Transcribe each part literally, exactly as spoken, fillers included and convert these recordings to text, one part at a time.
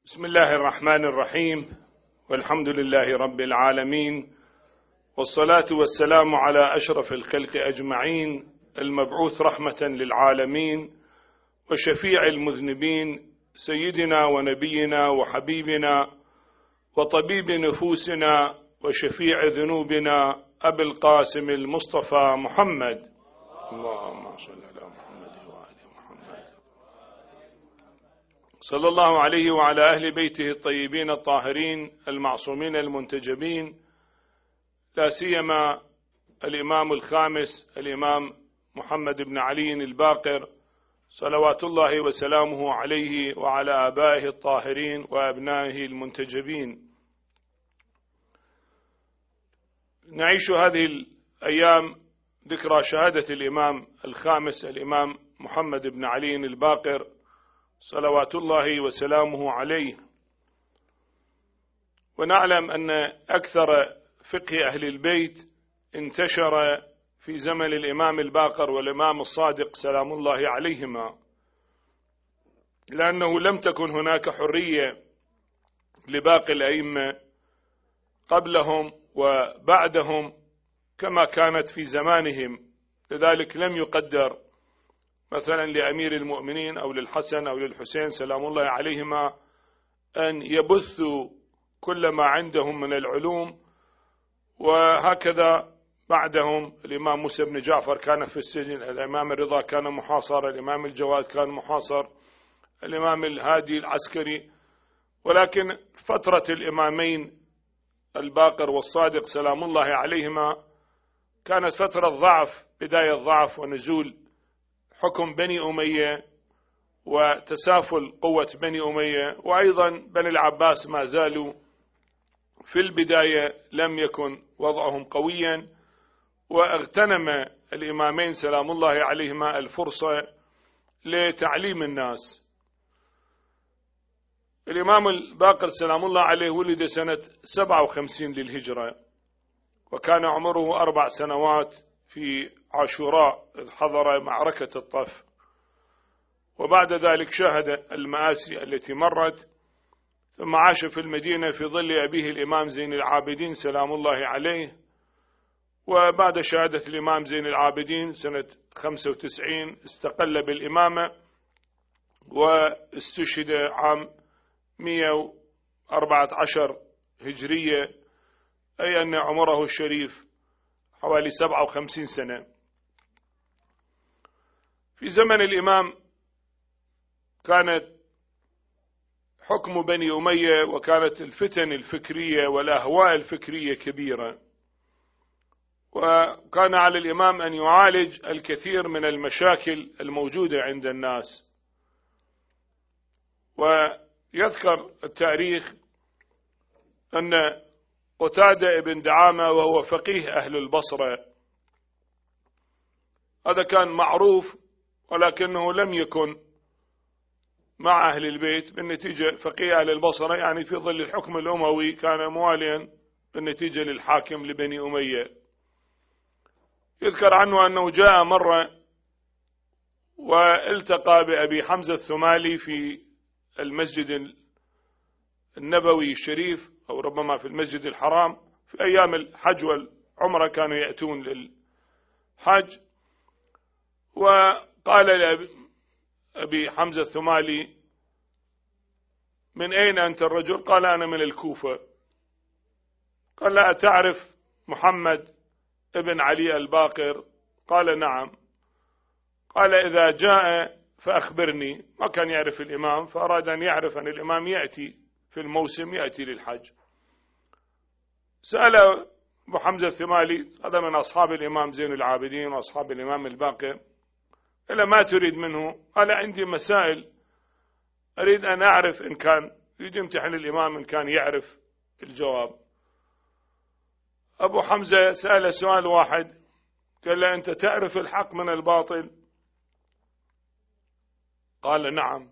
بسم الله الرحمن الرحيم، والحمد لله رب العالمين، والصلاة والسلام على أشرف الخلق أجمعين، المبعوث رحمة للعالمين وشفيع المذنبين، سيدنا ونبينا وحبيبنا وطبيب نفوسنا وشفيع ذنوبنا أبي القاسم المصطفى محمد. اللهم صل على محمد وآل محمد. صلى الله عليه وعلى أهل بيته الطيبين الطاهرين المعصومين المنتجبين، لا سيما الإمام الخامس الإمام محمد بن علي الباقر صلوات الله وسلامه عليه وعلى آبائه الطاهرين وأبنائه المنتجبين. نعيش هذه الأيام ذكرى شهادة الإمام الخامس الإمام محمد بن علي الباقر صلوات الله وسلامه عليه، ونعلم أن أكثر فقه أهل البيت انتشر في زمن الإمام الباقر والإمام الصادق سلام الله عليهما، لأنه لم تكن هناك حرية لباقي الأئمة قبلهم وبعدهم كما كانت في زمانهم، لذلك لم يقدر مثلا لأمير المؤمنين أو للحسن أو للحسين سلام الله عليهما أن يبثوا كل ما عندهم من العلوم. وهكذا بعدهم الإمام موسى بن جعفر كان في السجن، الإمام الرضا كان محاصر، الإمام الجواد كان محاصر، الإمام الهادي العسكري. ولكن فترة الإمامين الباقر والصادق سلام الله عليهما كانت فترة ضعف، بداية ضعف ونزول حكم بني أمية وتسافل قوة بني أمية، وأيضا بني العباس ما زالوا في البداية لم يكن وضعهم قويا، واغتنم الإمامين سلام الله عليهما الفرصة لتعليم الناس. الإمام الباقر سلام الله عليه ولد سنة سبعة وخمسين للهجرة، وكان عمره أربع سنوات في عاشوراء إذ حضر معركة الطف، وبعد ذلك شاهد المآسي التي مرت، ثم عاش في المدينة في ظل أبيه الإمام زين العابدين سلام الله عليه. وبعد شهادة الإمام زين العابدين سنة خمسة وتسعين استقل بالإمامة، واستشهد عام مئة وأربعة عشر هجرية، أي أن عمره الشريف حوالي سبعة وخمسين سنة. في زمن الإمام كانت حكم بني أمية وكانت الفتن الفكرية والأهواء الفكرية كبيرة، وكان على الإمام أن يعالج الكثير من المشاكل الموجودة عند الناس. ويذكر التاريخ أن قتادة بن دعامة وهو فقيه أهل البصرة، هذا كان معروف ولكنه لم يكن مع أهل البيت، بالنتيجة فقيه أهل البصرة يعني في ظل الحكم الأموي كان مواليا بالنتيجة للحاكم لبني أمية. يذكر عنه أنه جاء مرة والتقى بأبي حمزة الثمالي في المسجد النبوي الشريف، أو ربما في المسجد الحرام، في أيام الحج والعمرة كانوا يأتون للحج. وقال لأبي حمزة الثمالي: من أين أنت الرجل؟ قال: أنا من الكوفة. قال: لا أتعرف محمد ابن علي الباقر؟ قال: نعم. قال: إذا جاء فأخبرني. ما كان يعرف الإمام، فأراد أن يعرف أن الإمام يأتي في الموسم، يأتي للحج. سأل أبو حمزة الثمالي، هذا من أصحاب الإمام زين العابدين وأصحاب الإمام الباقر: إلا ما تريد منه؟ قال: عندي مسائل أريد أن أعرف إن كان يريد يمتحن الإمام إن كان يعرف الجواب. أبو حمزة سأل سؤال واحد، قال له: أنت تعرف الحق من الباطل؟ قال: نعم.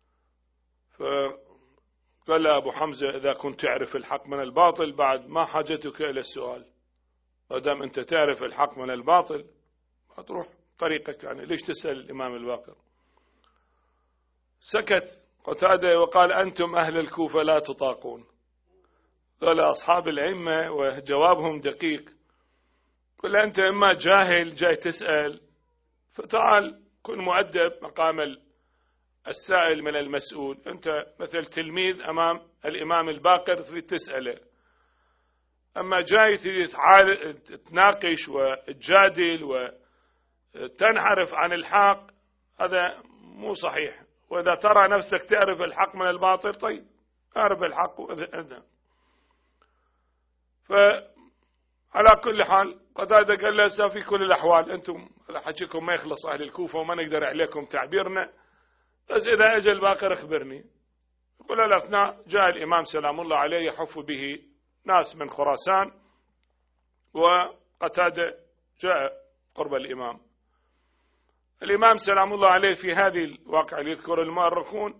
فقال له أبو حمزة: إذا كنت تعرف الحق من الباطل بعد ما حاجتك إلى السؤال، ما دام أنت تعرف الحق من الباطل هتروح طريقك، يعني ليش تسأل الإمام الباقر؟ سكت قتادة وقال أنتم أهل الكوفة لا تطاقون. قال أصحاب الأئمة وجوابهم دقيق، قل أنت إما جاهل جاي تسأل فتعال كن مؤدب مقام السائل من المسؤول، أنت مثل تلميذ أمام الإمام الباقر في تسأله، أما جاي تناقش وتجادل وتنحرف عن الحق هذا مو صحيح. وإذا ترى نفسك تعرف الحق من الباطل طيب أعرف الحق وأذهب. فعلى كل حال قتادة قال له في كل الأحوال أنتم حكيكم ما يخلص أهل الكوفة وما نقدر عليكم تعبيرنا، بس إذا أجى الباقر أخبرني. يقول الأثناء جاء الإمام سلام الله عليه يحف به ناس من خراسان، وقتادة جاء قرب الإمام. الإمام سلام الله عليه في هذه الواقع اللي يذكر المؤرخون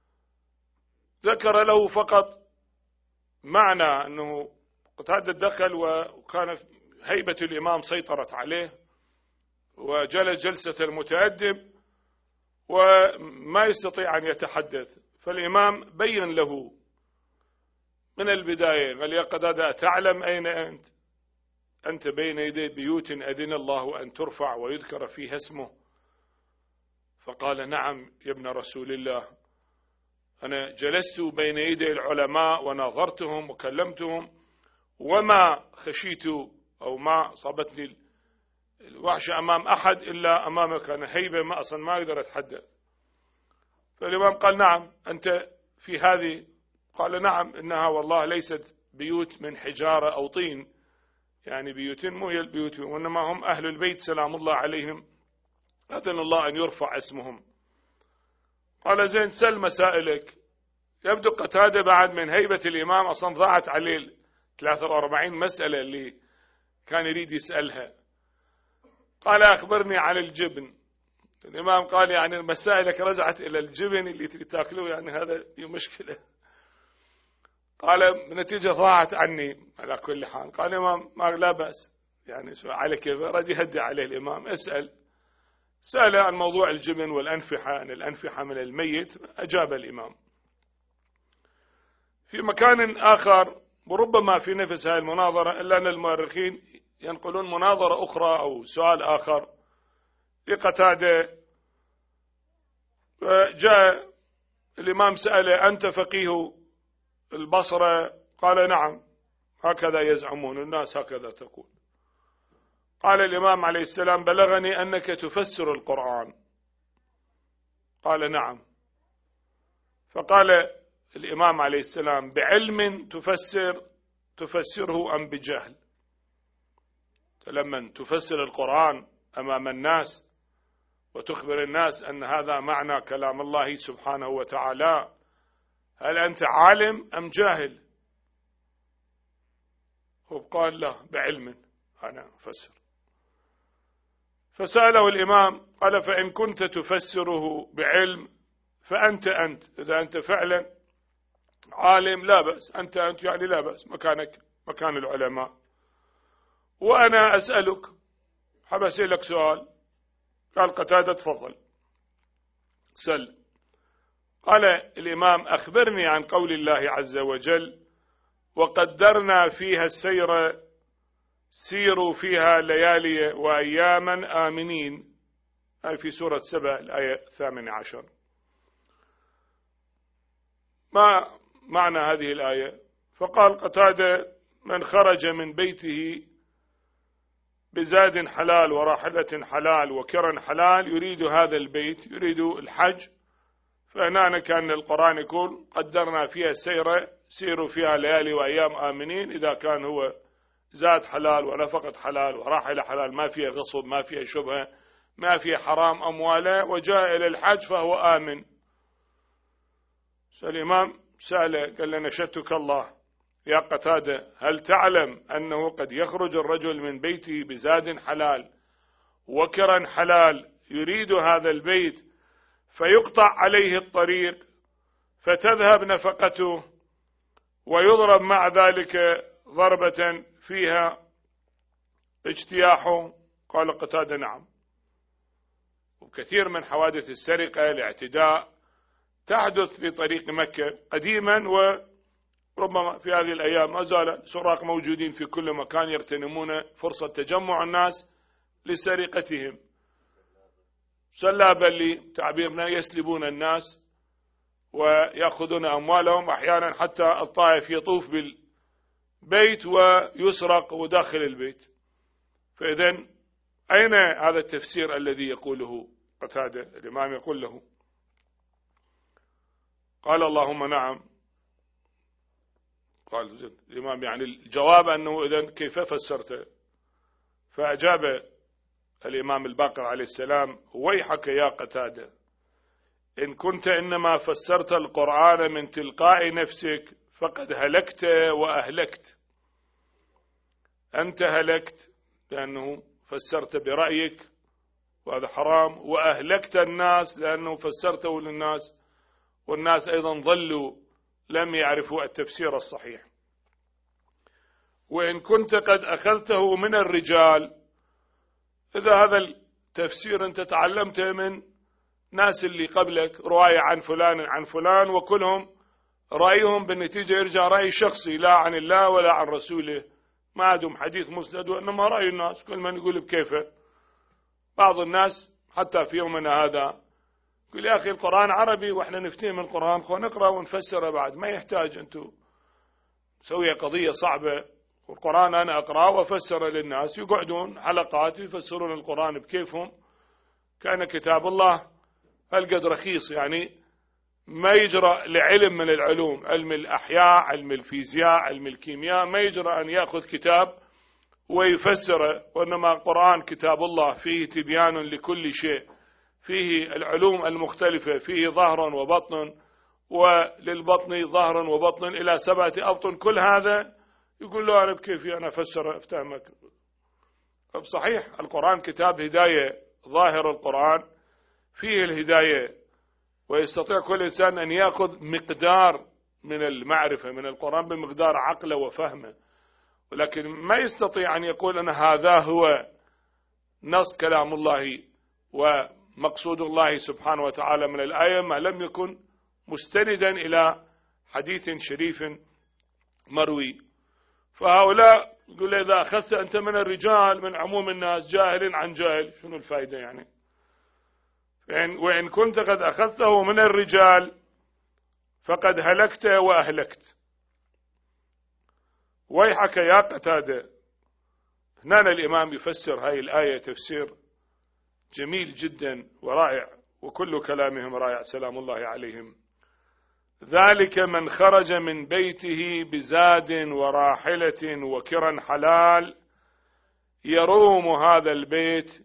ذكر له فقط معنى أنه قتادة دخل وكان هيبة الإمام سيطرت عليه وجلس جلسة المتأدب وما يستطيع أن يتحدث. فالإمام بين له من البداية قال يا قتادة تعلم أين أنت؟ أنت بين يدي بيوت أذن الله أن ترفع ويذكر فيها اسمه. فقال نعم يا ابن رسول الله، أنا جلست بين يدي العلماء وناظرتهم وكلمتهم وما خشيت أو ما صابتني الوحشة أمام أحد إلا أمامك، أنا هيبة ما أصلا ما أقدر أتحدث. فالإمام قال نعم أنت في هذه؟ قال نعم إنها والله ليست بيوت من حجارة أو طين، يعني بيوت مو هي البيوت وإنما هم أهل البيت سلام الله عليهم أذن الله أن يرفع اسمهم. قال زين سل مسائلك. يبدو قتادة بعد من هيبة الإمام أصلا ضاعت عليه ثلاثة وأربعين مسألة اللي كان يريد يسألها. قال أخبرني عن الجبن. الإمام قال يعني مسائلك رجعت إلى الجبن اللي تاكلوه، يعني هذا مشكلة. قال نتيجة ضاعت عني على كل حال. قال الإمام ما لا بأس، يعني على كيف رد يهدي عليه الإمام اسأل. سأل عن موضوع الجبن والأنفحة، أن الأنفحة من الميت، أجاب الإمام. في مكان آخر وربما في نفس هذه المناظرة إلا أن المؤرخين ينقلون مناظرة أخرى أو سؤال آخر لقتادة. جاء الإمام سأله أنت فقيه البصرة؟ قال نعم هكذا يزعمون الناس هكذا تقول. قال الإمام عليه السلام بلغني أنك تفسر القرآن. قال نعم. فقال الإمام عليه السلام بعلم تفسر تفسره أم بجهل؟ فلما تفسر القرآن أمام الناس وتخبر الناس أن هذا معنى كلام الله سبحانه وتعالى، هل أنت عالم أم جاهل؟ قال لا بعلم أنا أفسر. فسأله الإمام قال فإن كنت تفسره بعلم فأنت أنت، إذا أنت فعلا عالم لا بأس، أنت أنت يعني لا بأس، مكانك مكان العلماء. وأنا أسألك حاب أسألك سؤال. قال قتادة تفضل سل. قال الإمام أخبرني عن قول الله عز وجل وقدرنا فيها السير سيروا فيها ليالي وأياما آمنين، أي في سورة سبأ الآية الثامنة عشر. ما معنى هذه الآية؟ فقال قتادة من خرج من بيته بزاد حلال وراحلة حلال وكرا حلال يريد هذا البيت يريد الحج، فهنا كان القرآن يقول قدرنا فيها السير سيروا فيها ليالي وأيام آمنين، إذا كان هو زاد حلال ونفقة حلال وراحلة حلال ما فيها غصب ما فيها شبهة ما فيها حرام أمواله وجاء إلى الحج فهو آمن. الإمام سأله قال له نشدتك الله يا قتادة هل تعلم أنه قد يخرج الرجل من بيته بزاد حلال وكرا حلال يريد هذا البيت فيقطع عليه الطريق فتذهب نفقته ويضرب مع ذلك ضربة فيها اجتياحه؟ قال قتادة نعم. وكثير من حوادث السرقة الاعتداء تحدث في طريق مكة قديما، وربما في هذه الأيام ما زال سراق موجودين في كل مكان يغتنمون فرصة تجمع الناس لسرقتهم، سلابا لتعبيرنا يسلبون الناس ويأخذون أموالهم، أحيانا حتى الطائف يطوف بالبيت ويسرق وداخل البيت. فإذن أين هذا التفسير الذي يقوله قتادة؟ الإمام يقول له، قال اللهم نعم. قال الإمام يعني الجواب أنه إذن كيف فسرته؟ فأجاب الإمام الباقر عليه السلام: ويحك يا قتادة، إن كنت إنما فسرت القرآن من تلقاء نفسك فقد هلكت وأهلكت. أنت هلكت لأنه فسرت برأيك وهذا حرام، وأهلكت الناس لأنه فسرته للناس، والناس أيضا ظلوا لم يعرفوا التفسير الصحيح. وإن كنت قد أخذته من الرجال، إذا هذا التفسير أنت تعلمته من ناس اللي قبلك، رواية عن فلان عن فلان، وكلهم رأيهم بالنتيجة يرجع رأي شخصي لا عن الله ولا عن رسوله، ما عندهم حديث مسند، وإنما رأي الناس كل من يقول بكيفه. بعض الناس حتى في يومنا هذا يقول يا أخي القرآن عربي وإحنا نفتيه من القرآن، خو نقرأ ونفسره بعد، ما يحتاج أنتم سوية قضية صعبة. القرآن أنا أقرأ وأفسر للناس، يقعدون حلقات يفسرون القرآن بكيفهم، كان كتاب الله هالقد رخيص، يعني ما يجرى لعلم من العلوم، علم الأحياء، علم الفيزياء، علم الكيمياء، ما يجرى أن يأخذ كتاب ويفسره، وإنما القرآن كتاب الله فيه تبيان لكل شيء، فيه العلوم المختلفة، فيه ظهر وبطن، وللبطن ظهر وبطن إلى سبعة أبطن، كل هذا يقول له أنا بكيفي أنا أفسر أفتهمك. صحيح القرآن كتاب هداية، ظاهر القرآن فيه الهداية، ويستطيع كل إنسان أن يأخذ مقدار من المعرفة من القرآن بمقدار عقله وفهمه، ولكن ما يستطيع أن يقول أن هذا هو نص كلام الله ومقصود الله سبحانه وتعالى من الآية ما لم يكن مستندا إلى حديث شريف مروي. فهؤلاء يقول إذا أخذت أنت من الرجال من عموم الناس جاهل عن جاهل، شنو الفائدة يعني؟ وإن كنت قد أخذته من الرجال فقد هلكت وأهلكت. ويحك يا قتادة. هنا الإمام يفسر هاي الآية تفسير جميل جدا ورائع، وكل كلامهم رائع سلام الله عليهم. ذلك من خرج من بيته بزاد وراحلة وكرا حلال يروم هذا البيت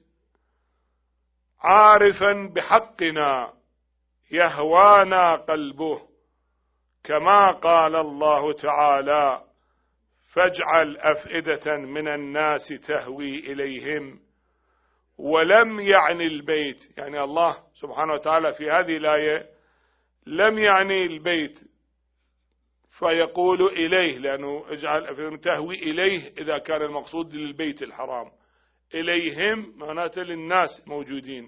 عارفا بحقنا يهوانا قلبه، كما قال الله تعالى فاجعل أفئدة من الناس تهوي إليهم. ولم يعني البيت، يعني الله سبحانه وتعالى في هذه الآية لم يعني البيت فيقول إليه، لأنه اجعل أفئدة تهوي إليه إذا كان المقصود للبيت الحرام، إليهم معناته للناس موجودين.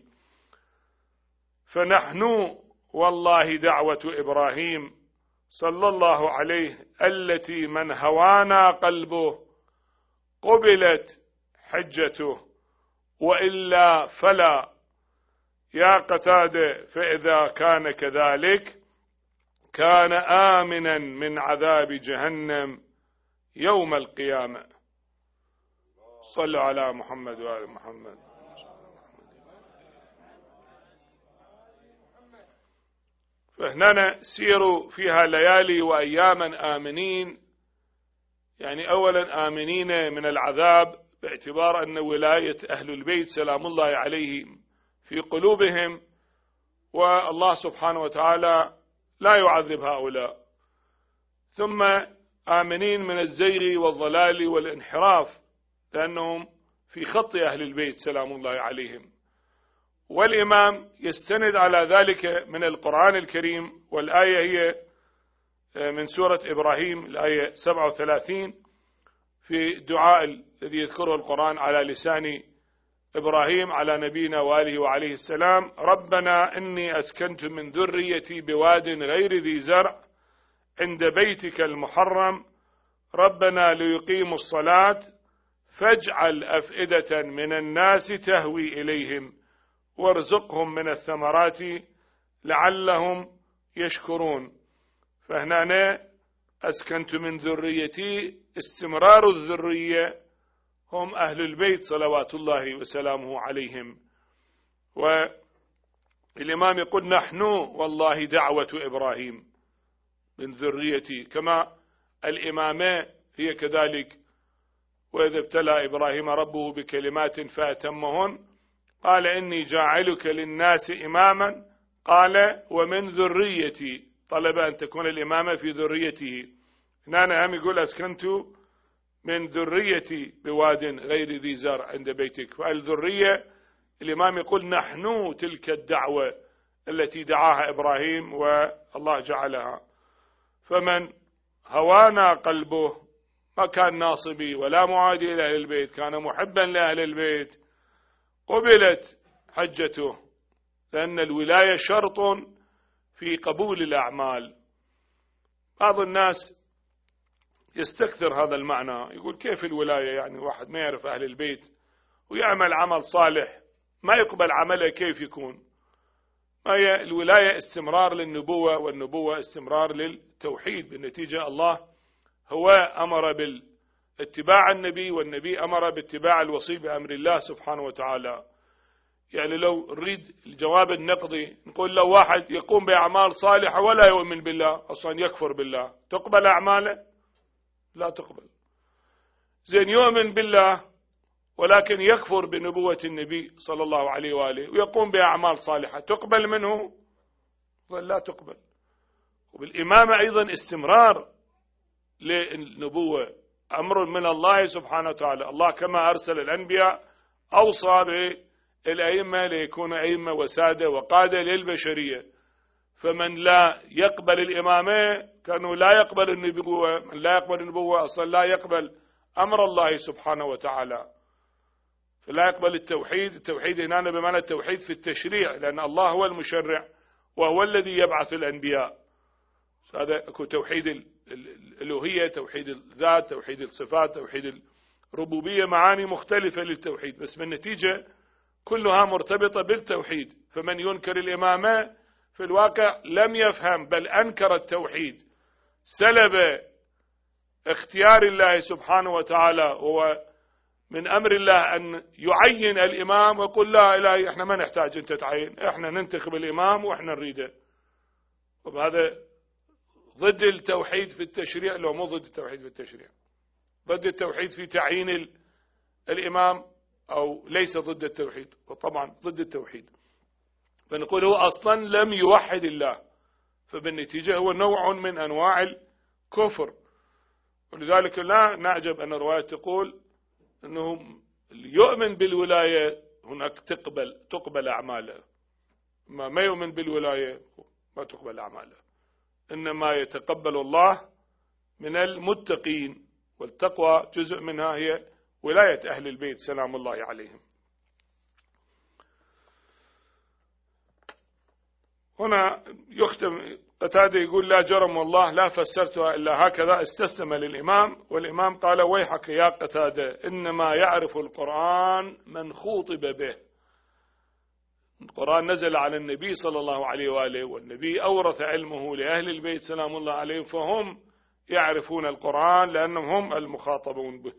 فنحن والله دعوة إبراهيم صلى الله عليه التي من هوانا قلبه قبلت حجته، وإلا فلا. يا قتادة فإذا كان كذلك كان آمنا من عذاب جهنم يوم القيامة. صلوا على محمد وآل محمد. فهنا سيروا فيها ليالي وأياما آمنين، يعني أولا آمنين من العذاب باعتبار أن ولاية أهل البيت سلام الله عليهم في قلوبهم، والله سبحانه وتعالى لا يعذب هؤلاء. ثم آمنين من الزيغ والضلال والانحراف لأنهم في خط أهل البيت سلام الله عليهم. والإمام يستند على ذلك من القرآن الكريم، والآية هي من سورة إبراهيم الآية سبعة وثلاثين في الدعاء الذي يذكره القرآن على لسان إبراهيم على نبينا وآله وعليه السلام: ربنا إني أسكنت من ذريتي بواد غير ذي زرع عند بيتك المحرم ربنا ليقيموا الصلاة فاجعل أفئدة من الناس تهوي إليهم وارزقهم من الثمرات لعلهم يشكرون. فهنا أنا أسكنت من ذريتي، استمرار الذرية هم أهل البيت صلوات الله وسلامه عليهم. والإمام يقول: نحن والله دعوة إبراهيم من ذريتي، كما الإمامة هي كذلك. وإذا ابتلى إبراهيم ربه بكلمات فأتمهن قال إني جاعلك للناس إماما، قال ومن ذريتي، طلب أن تكون الإمامة في ذريته. هنا هم يقول أسكنت من ذريتي بواد غير ذي زرع عند بيتك. فالذرية الإمام يقول نحن تلك الدعوة التي دعاها إبراهيم والله جعلها. فمن هوانا قلبه ما كان ناصبي ولا معادي لأهل البيت، كان محبا لأهل البيت، قبلت حجته، لأن الولاية شرط في قبول الأعمال. بعض الناس يستكثر هذا المعنى، يقول كيف الولاية؟ يعني واحد ما يعرف أهل البيت ويعمل عمل صالح ما يقبل عمله، كيف يكون؟ ما هي الولاية؟ استمرار للنبوة، والنبوة استمرار للتوحيد. بالنتيجة الله هو أمر بالاتباع النبي، والنبي أمر باتباع الوصي بأمر الله سبحانه وتعالى. يعني لو نريد الجواب النقضي نقول لو واحد يقوم بأعمال صالحة ولا يؤمن بالله، أصلا يكفر بالله، تقبل أعماله؟ لا تقبل. زين يؤمن بالله ولكن يكفر بنبوة النبي صلى الله عليه وآله ويقوم بأعمال صالحة، تقبل منه؟ لا تقبل. وبالإمامة أيضا استمرار للنبوة، أمر من الله سبحانه وتعالى. الله كما أرسل الأنبياء أوصى بالأئمة ليكون أئمة وسادة وقادة للبشرية. فمن لا يقبل الإمامة كانوا لا يقبل النبوة، من لا يقبل النبوة أصلا لا يقبل أمر الله سبحانه وتعالى، فلا يقبل التوحيد. التوحيد هنا بمعنى التوحيد في التشريع، لأن الله هو المشرع وهو الذي يبعث الأنبياء. هذا توحيد الألوهية، توحيد الذات، توحيد الصفات، توحيد الربوبية، معاني مختلفة للتوحيد، بس بالنتيجة كلها مرتبطة بالتوحيد. فمن ينكر الإمامة في الواقع لم يفهم بل أنكر التوحيد، سلب اختيار الله سبحانه وتعالى. هو من أمر الله أن يعين الإمام ويقول لا إلهي إحنا ما نحتاج أنت تعين، إحنا ننتخب الإمام وإحنا نريده. وهذا ضد التوحيد في التشريع، لو مو ضد التوحيد في التشريع، ضد التوحيد في تعيين الإمام، أو ليس ضد التوحيد، وطبعا ضد التوحيد. فنقول هو أصلا لم يوحد الله، فبالنتيجة هو نوع من أنواع الكفر. ولذلك لا نعجب أن الرواية تقول أنه يؤمن بالولاية هناك تقبل تقبل أعماله، ما ما يؤمن بالولاية ما تقبل أعماله. إنما يتقبل الله من المتقين، والتقوى جزء منها هي ولاية أهل البيت سلام الله عليهم. هنا يختم قتادة يقول لا جرم والله لا فسرتها إلا هكذا، استسلم للإمام، والإمام قال ويحك يا قتادة إنما يعرف القرآن من خوطب به. القرآن نزل على النبي صلى الله عليه وآله، والنبي أورث علمه لأهل البيت سلام الله عليهم، فهم يعرفون القرآن لأنهم هم المخاطبون به.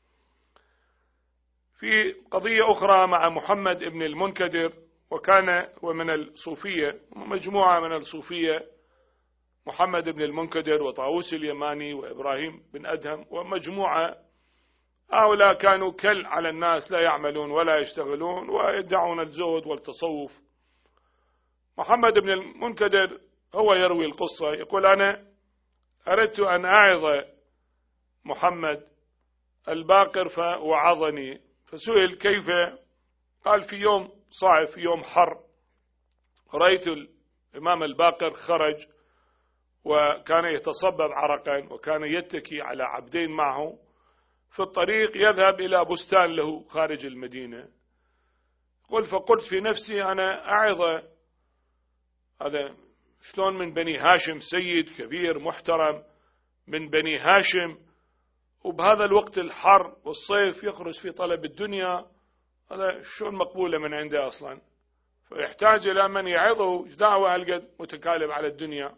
في قضية أخرى مع محمد ابن المنكدر، وكان ومن الصوفية مجموعة من الصوفية، محمد بن المنكدر وطاووس اليماني وإبراهيم بن أدهم ومجموعة، هؤلاء كانوا كل على الناس، لا يعملون ولا يشتغلون ويدعون الزهد والتصوف. محمد بن المنكدر هو يروي القصة، يقول أنا أردت أن أعظ محمد الباقر فوعظني، فسئل كيف؟ قال في يوم صعب، في يوم حر، رأيت الإمام الباقر خرج وكان يتصبب عرقا، وكان يتكي على عبدين معه في الطريق يذهب إلى بستان له خارج المدينة. قل فقلت في نفسي أنا أعظه، هذا شلون من بني هاشم سيد كبير محترم من بني هاشم، وبهذا الوقت الحر والصيف يخرج في طلب الدنيا، هذا شلون مقبولة من عنده أصلا، فيحتاج إلى من يعظه، ايش دعوة هالقد متكالب على الدنيا.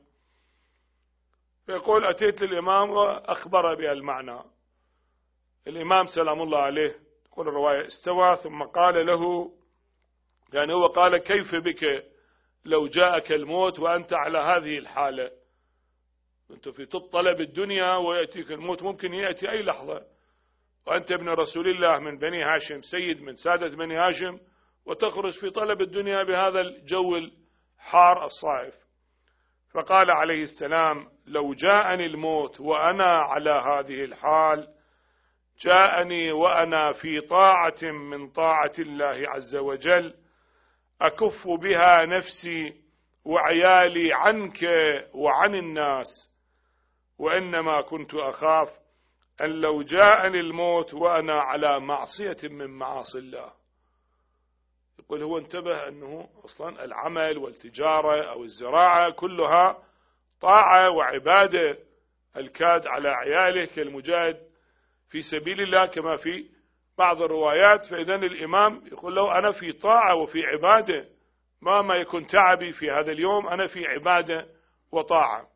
فيقول أتيت للإمام وأخبره بهالمعنى. الإمام سلام الله عليه تقول الرواية استوى ثم قال له، يعني هو قال كيف بك لو جاءك الموت وأنت على هذه الحالة، أنت في طلب الدنيا ويأتيك الموت، ممكن يأتي أي لحظة، وأنت ابن رسول الله من بني هاشم سيد من سادة بني هاشم، وتخرج في طلب الدنيا بهذا الجو الحار الصائف. فقال عليه السلام لو جاءني الموت وأنا على هذه الحال، جاءني وأنا في طاعة من طاعة الله عز وجل أكف بها نفسي وعيالي عنك وعن الناس، وإنما كنت أخاف أن لو جاءني الموت وأنا على معصية من معاصي الله. يقول هو انتبه أنه أصلا العمل والتجارة أو الزراعة كلها طاعة وعبادة، الكاد على عياله كالمجاهد في سبيل الله كما في بعض الروايات. فإذن الإمام يقول له أنا في طاعة وفي عبادة، ما ما يكون تعبي في هذا اليوم، أنا في عبادة وطاعة.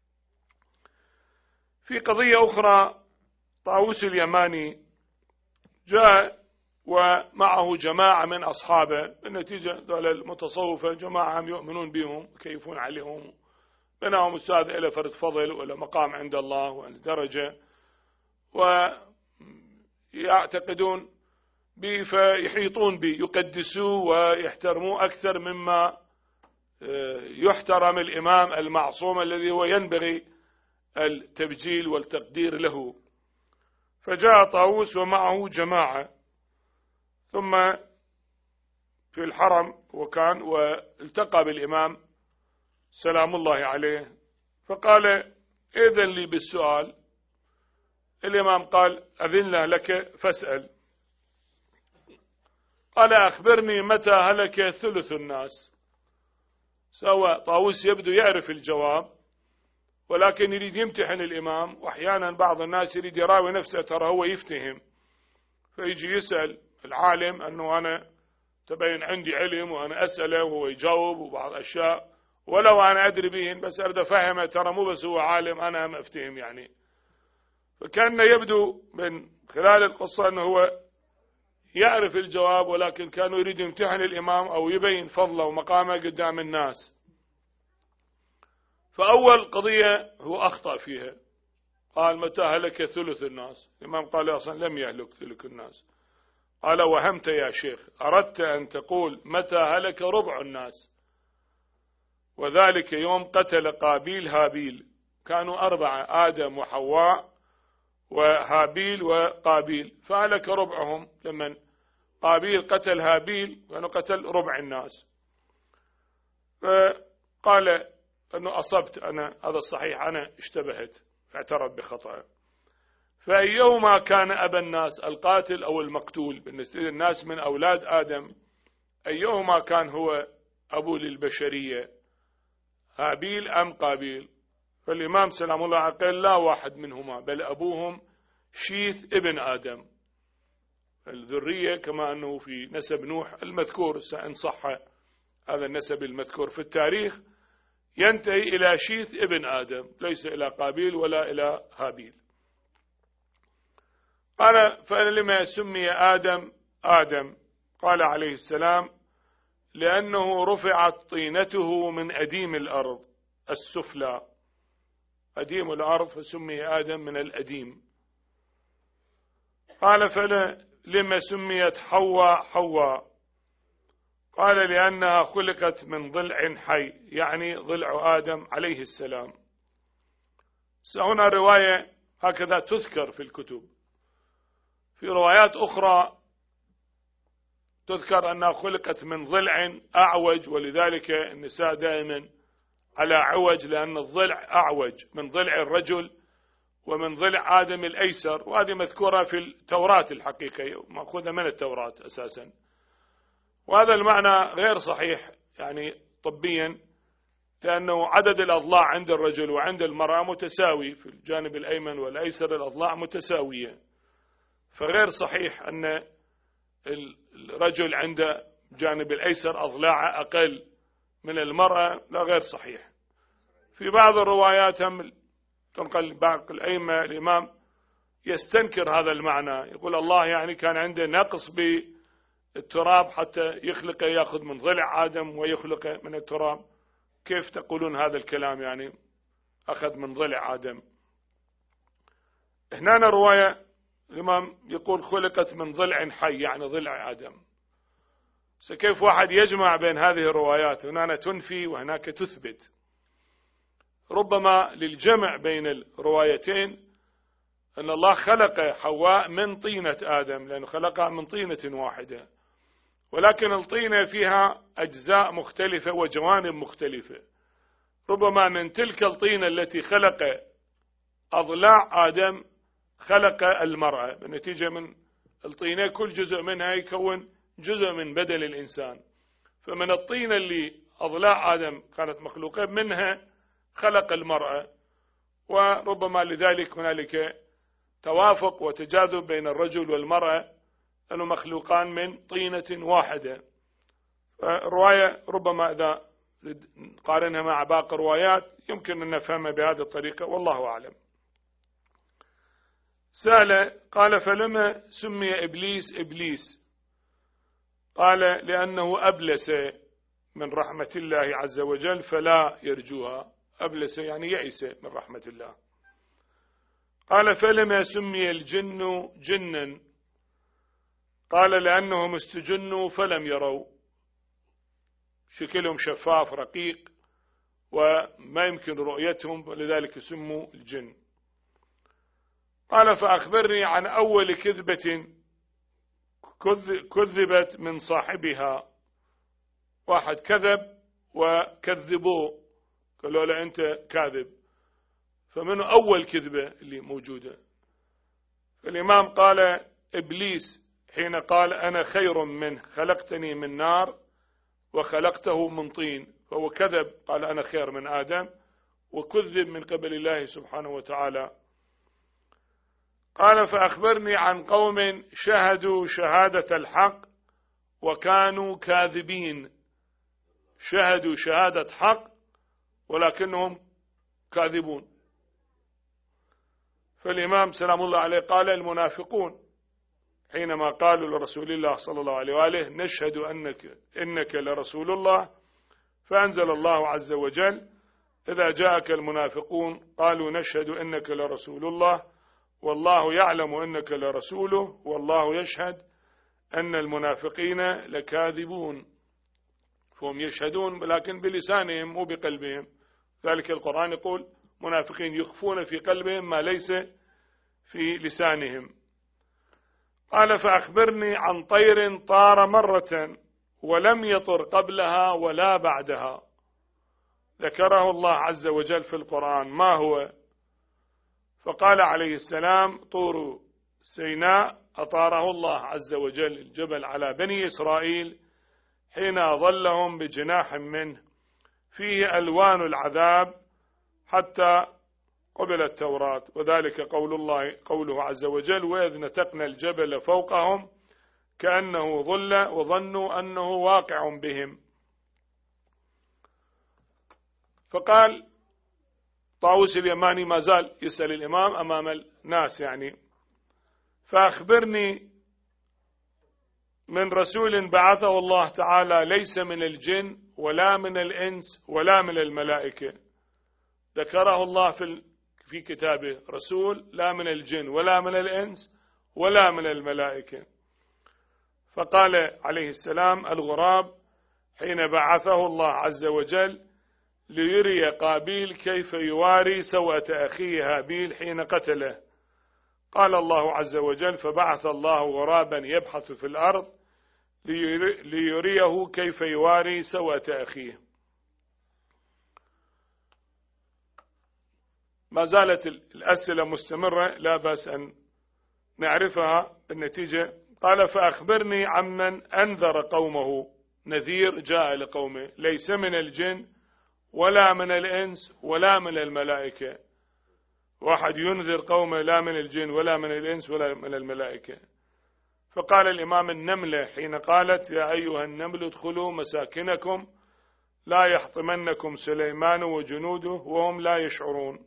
في قضية أخرى طاووس اليماني جاء ومعه جماعة من أصحابه، بالنتيجة دول المتصوفة جماعة هم يؤمنون بهم كيفون عليهم، بينهم أستاذ إلى فرد فضل ولا مقام عند الله وعند درجة، ويعتقدون بي فيحيطون بي يقدسوه ويحترموه أكثر مما يحترم الإمام المعصوم الذي هو ينبغي التبجيل والتقدير له. فجاء طاووس ومعه جماعة، ثم في الحرم وكان والتقى بالإمام سلام الله عليه، فقال إذن لي بالسؤال. الإمام قال أذن لك فاسأل. قال أخبرني متى هلك ثلث الناس. سوى طاووس يبدو يعرف الجواب، ولكن يريد يمتحن الإمام، وأحيانا بعض الناس يريد يراوي نفسه ترى هو يفتهم، فيجي يسأل العالم أنه أنا تبين عندي علم وأنا أسأله وهو يجاوب وبعض أشياء ولو أنا أدري بهن، بس أريد أفهمه ترى مو بس هو عالم أنا هم أفتهم يعني. فكان يبدو من خلال القصة أنه هو يعرف الجواب، ولكن كانوا يريد يمتحن الإمام أو يبين فضله ومقامه قدام الناس. فأول قضية هو أخطأ فيها، قال متى هلك ثلث الناس. الإمام قال أصلا لم يهلك ثلث الناس. قال وهمت يا شيخ، أردت أن تقول متى هلك ربع الناس، وذلك يوم قتل قابيل هابيل، كانوا أربعة آدم وحواء وهابيل وقابيل، فهلك ربعهم لمن قابيل قتل هابيل وأنه قتل ربع الناس. فقال أنه أصبت أنا، هذا الصحيح أنا اشتبهت، فاعترف بخطأ. فأيهما كان أبا الناس القاتل أو المقتول، بالنسبة للناس من أولاد آدم أيهما كان هو أبو للبشرية، هابيل أم قابيل؟ فالإمام سلام الله عليه قال لا واحد منهما، بل أبوهم شيث ابن آدم، الذرية كما أنه في نسب نوح المذكور إن صح هذا النسب المذكور في التاريخ ينتهي إلى شيث ابن آدم، ليس إلى قابيل ولا إلى هابيل. قال فلما سمي آدم آدم؟ قال عليه السلام لأنه رفعت طينته من أديم الأرض السفلى، أديم الأرض فسمي آدم من الأديم. قال فلما سميت حواء حواء؟ قال لأنها خلقت من ضلع حي، يعني ضلع آدم عليه السلام. هنا رواية هكذا تذكر في الكتب، في روايات أخرى تذكر أنها خلقت من ضلع أعوج، ولذلك النساء دائما على عوج، لأن الضلع أعوج من ضلع الرجل ومن ضلع آدم الأيسر، وهذه مذكورة في التوراة الحقيقة، مأخوذة من التوراة أساسا. وهذا المعنى غير صحيح يعني طبيا، لأنه عدد الأضلاع عند الرجل وعند المرأة متساوي، في الجانب الأيمن والأيسر الأضلاع متساوية، فغير صحيح أن الرجل عند جانب الأيسر أضلاع أقل من المرأة، لا غير صحيح. في بعض الروايات هم تنقل بعض الأئمة الإمام يستنكر هذا المعنى، يقول الله يعني كان عنده نقص بالتراب حتى يخلق، يأخذ من ضلع آدم ويخلق من التراب، كيف تقولون هذا الكلام يعني أخذ من ضلع آدم؟ هنا رواية الإمام يقول خلقت من ضلع حي، يعني ضلع آدم. كيف واحد يجمع بين هذه الروايات؟ هنا تنفي وهناك تثبت. ربما للجمع بين الروايتين أن الله خلق حواء من طينة آدم، لأنه خلقها من طينة واحدة، ولكن الطينة فيها أجزاء مختلفة وجوانب مختلفة. ربما من تلك الطينة التي خلق أضلاع آدم خلق المرأة، بالنتيجة من الطينة كل جزء منها يكون جزء من بدن الإنسان، فمن الطينة اللي أضلاع آدم كانت مخلوقة منها خلق المرأة. وربما لذلك هنالك توافق وتجاذب بين الرجل والمرأة، أنه مخلوقان من طينة واحدة. الرواية ربما إذا قارنها مع باقي الروايات يمكن أن نفهمها بهذه الطريقة، والله أعلم. سأل قال فلما سمي إبليس إبليس؟ قال لأنه أبلس من رحمة الله عز وجل فلا يرجوها. أبلس يعني يئس من رحمة الله. قال فلما سمي الجن جنا؟ قال لأنهم استجنوا فلم يروا، شكلهم شفاف رقيق وما يمكن رؤيتهم، لذلك سموا الجن. قال فأخبرني عن أول كذبة كذبت من صاحبها، واحد كذب وكذبوه قالوا له أنت كاذب، فمن أول كذبة اللي موجودة؟ الإمام قال إبليس حين قال أنا خير منه، خلقتني من نار وخلقته من طين، فهو كذب، قال أنا خير من آدم، وكذب من قبل الله سبحانه وتعالى. قال فأخبرني عن قوم شهدوا شهادة الحق وكانوا كاذبين، شهدوا شهادة حق ولكنهم كاذبون. فالإمام سلام الله عليه قال المنافقون حينما قالوا لرسول الله صلى الله عليه وآله نشهد أنك إنك لرسول الله، فأنزل الله عز وجل إذا جاءك المنافقون قالوا نشهد إنك لرسول الله والله يعلم إنك لرسوله والله يشهد أن المنافقين لكاذبون. فهم يشهدون لكن بلسانهم مو بقلبهم، ذلك القرآن يقول منافقين يخفون في قلبهم ما ليس في لسانهم. قال فأخبرني عن طير طار مرة ولم يطر قبلها ولا بعدها، ذكره الله عز وجل في القرآن، ما هو؟ فقال عليه السلام طور سيناء أطاره الله عز وجل الجبل على بني إسرائيل حين أظلهم بجناح منه فيه ألوان العذاب حتى قبل التوراة، وذلك قول الله قوله عز وجل وإذ نتقنا الجبل فوقهم كأنه ظل وظنوا أنه واقع بهم. فقال طاووس اليماني ما زال يسأل الإمام أمام الناس يعني فأخبرني من رسول بعثه الله تعالى ليس من الجن ولا من الإنس ولا من الملائكة، ذكره الله في في كتابه رسول لا من الجن ولا من الإنس ولا من الملائكة. فقال عليه السلام الغراب حين بعثه الله عز وجل ليري قابيل كيف يواري سوءة أخيه هابيل حين قتله، قال الله عز وجل فبعث الله غرابا يبحث في الأرض ليريه كيف يواري سوءة أخيه. ما زالت الأسئلة مستمرة لا بأس أن نعرفها بالنتيجة. قال فأخبرني عمن أنذر قومه نذير جاء لقومه ليس من الجن ولا من الإنس ولا من الملائكة، واحد ينذر قومه لا من الجن ولا من الإنس ولا من الملائكة. فقال الإمام النملة حين قالت يا أيها النمل ادخلوا مساكنكم لا يحطمنكم سليمان وجنوده وهم لا يشعرون.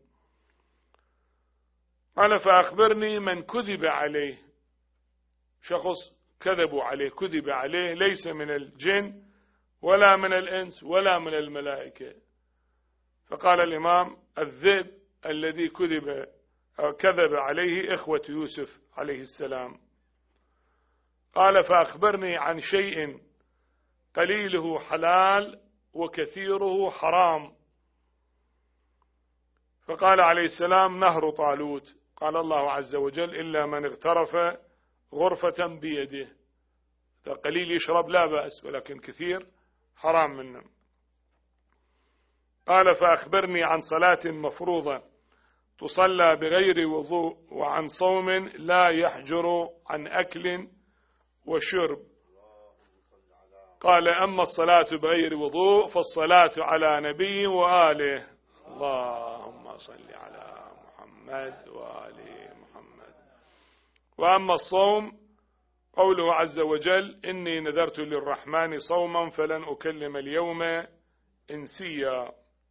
قال فأخبرني من كذب عليه، شخص كذبوا عليه كذب عليه ليس من الجن ولا من الإنس ولا من الملائكة. فقال الإمام الذئب الذي كذب أو كذب عليه إخوة يوسف عليه السلام. قال فأخبرني عن شيء قليله حلال وكثيره حرام. فقال عليه السلام نهر طالوت. قال الله عز وجل إلا من اغترف غرفة بيده، قليل يشرب لا بأس ولكن كثير حرام منه. قال فأخبرني عن صلاة مفروضة تصلى بغير وضوء وعن صوم لا يحجر عن أكل وشرب. قال أما الصلاة بغير وضوء فالصلاة على نبي وآله. اللهم صل على محمد وآل محمد. وأما الصوم قوله عز وجل إني نذرت للرحمن صوما فلن أكلم اليوم إنسيا.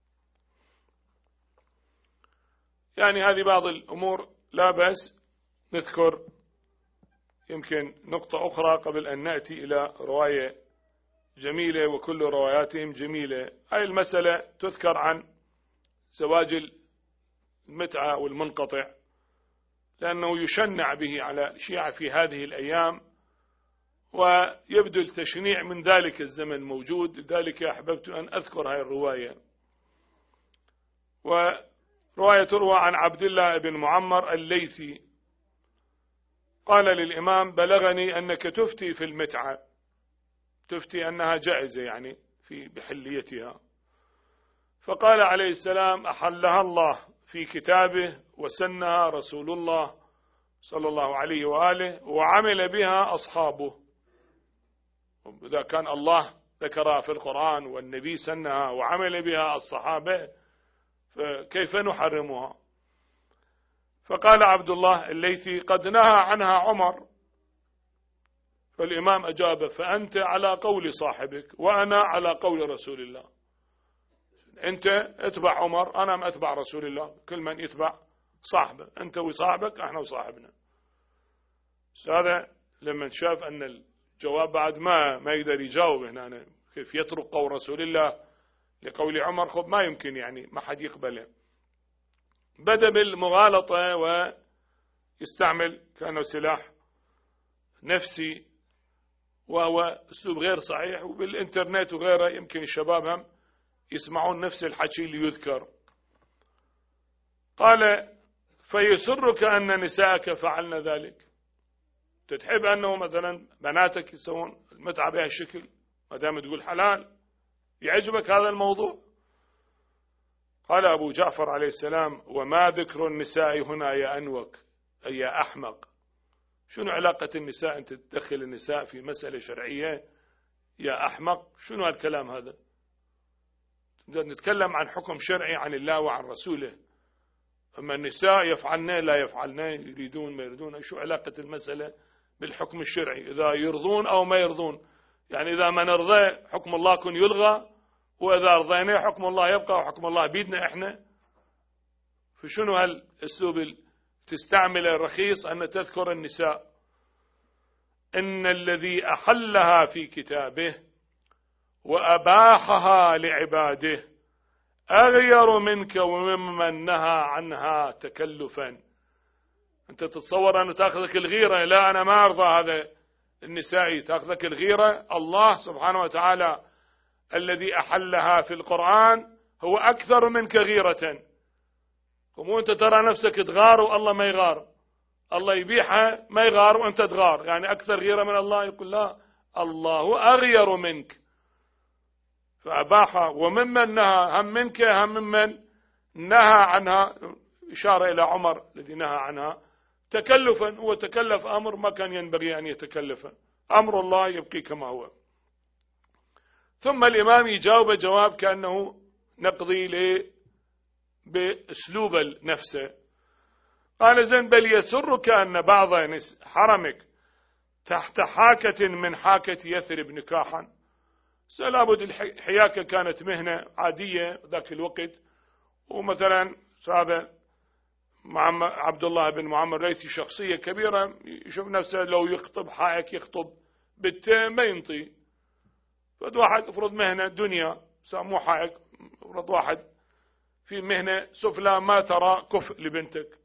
يعني هذه بعض الأمور لا بأس نذكر يمكن نقطة أخرى قبل أن نأتي إلى رواية جميلة وكل رواياتهم جميلة. هذه المسألة تذكر عن زواج المتعة والمنقطع لأنه يشنع به على الشيعة في هذه الأيام، ويبدو التشنيع من ذلك الزمن موجود، لذلك أحببت أن أذكر هذه الرواية. ورواية تروى عن عبد الله بن معمر الليثي قال للإمام بلغني أنك تفتي في المتعة، تفتي أنها جائزة يعني في بحليتها. فقال عليه السلام أحلها الله في كتابه وسنها رسول الله صلى الله عليه وآله وعمل بها أصحابه. إذا كان الله ذكرها في القرآن والنبي سنها وعمل بها الصحابة فكيف نحرمها؟ فقال عبد الله الليثي قد نهى عنها عمر. فالإمام أجاب فأنت على قول صاحبك وأنا على قول رسول الله. أنت اتبع عمر أنا ما اتبع رسول الله، كل من يتبع صاحبه، أنت وصاحبك احنا وصاحبنا. هذا لما شاف أن الجواب بعد ما ما يقدر يجاوب هنا كيف يترك قول رسول الله لقول عمر، خب ما يمكن يعني ما حد يقبله. بدأ بالمغالطة ويستعمل كأنه سلاح نفسي وهو أسلوب غير صحيح، وبالإنترنت وغيره يمكن الشباب هم يسمعون نفس الحكي اللي يذكر. قال فيسرك أن نساءك فعلن ذلك، تتحب أنه مثلا بناتك يسوون المتعة بهالشكل ما دام تقول حلال، يعجبك هذا الموضوع؟ قال أبو جعفر عليه السلام وما ذكر النساء هنا يا أنوك أي يا أحمق. شنو علاقة النساء أنت تدخل النساء في مسألة شرعية يا أحمق؟ شنو هالكلام هذا؟ نتكلم عن حكم شرعي عن الله وعن رسوله، أما النساء يفعلن لا يفعلن يريدون ما يريدون، شو علاقة المسألة بالحكم الشرعي؟ إذا يرضون أو ما يرضون، يعني إذا ما نرضى حكم الله كن يلغى، وإذا رضينا حكم الله يبقى وحكم الله بيدنا إحنا. فشنو هالأسلوب تستعمل الرخيص أن تذكر النساء؟ إن الذي أحلها في كتابه وأباحها لعباده أغير منك وممن نهى عنها تكلفا. أنت تتصور أنه تأخذك الغيرة؟ لا، أنا ما أرضى هذا النسائي تأخذك الغيرة. الله سبحانه وتعالى الذي أحلها في القرآن هو أكثر منك غيرة. مو أنت ترى نفسك تغار والله ما يغار، الله يبيحها ما يغار وأنت تغار، يعني أكثر غيرة من الله؟ يقول لا، الله أغير منك فأباحها وممن نهى، هم منك هم ممن نهى عنها، إشارة إلى عمر الذي نهى عنها تكلفا، هو تكلف أمر ما كان ينبغي أن يتكلفه، أمر الله يبقي كما هو. ثم الإمام يجاوب جواب كأنه نقضي له بأسلوب نفسه. قال زين بل يسرك أن بعض حرمك تحت حاكة من حاكة يثرب نكاحا. لابد الحياكة كانت مهنة عادية ذاك الوقت، ومثلا هذا عبد الله بن معمر ريثي شخصية كبيرة يشوف نفسه لو يخطب حائك يخطب بالتي ما ينطي. فد واحد افرض مهنة دنيا سامو حائك، افرض واحد في مهنة سفلى ما ترى كفء لبنتك،